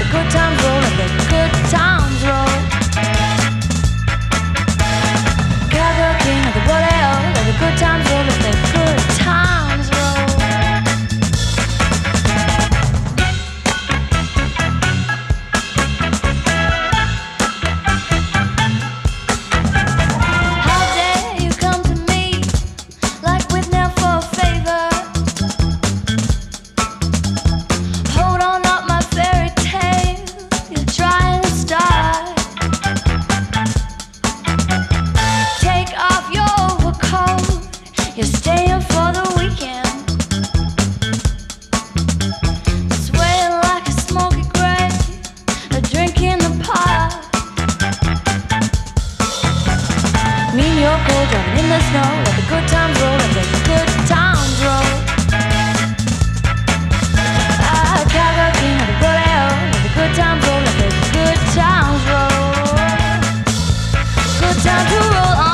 the good times roll, let the good times roll. Chicago king of the rodeo, let the good times roll, let the good times roll. How dare you come to me like with now for a favor? Hold on, not my fairy tale. You're trying to start. Take off your overcoat. You're staying for the weekend. Swaying like a smoky grave, a drink in the park. Me and your cold driving in the snow. Let the good times roll, let the good times roll. Chicago king of the rodeo, let the good times roll, let the good times roll. Good time to roll on.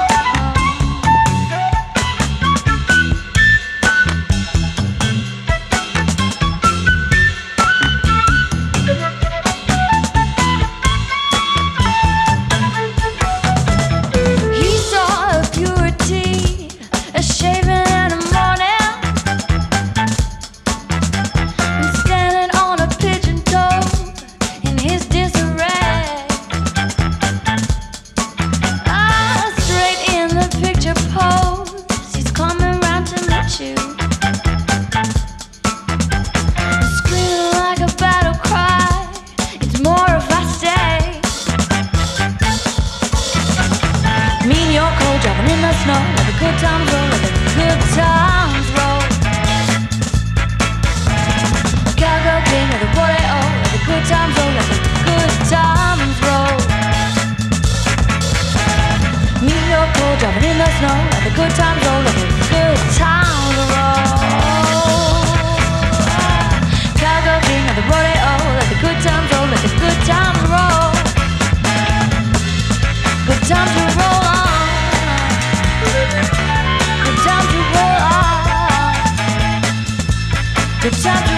He saw a purity, a shaving in the morning, and standing on a pigeon toe in his disarray. Straight in the picture pose, he's coming round to meet you. Screaming like a battle cry, it's more if I stay. Me and your cold driving in the snow, let the good times roll, let the good times roll. Chicago king of the rodeo, let the good times roll, let the good times roll. Me and your cold driving in the snow, let the good times roll, let the good times roll. Chicago king of the rodeo, let the good times roll, let the good times roll. Good time to roll on. Good time to roll on. Good time to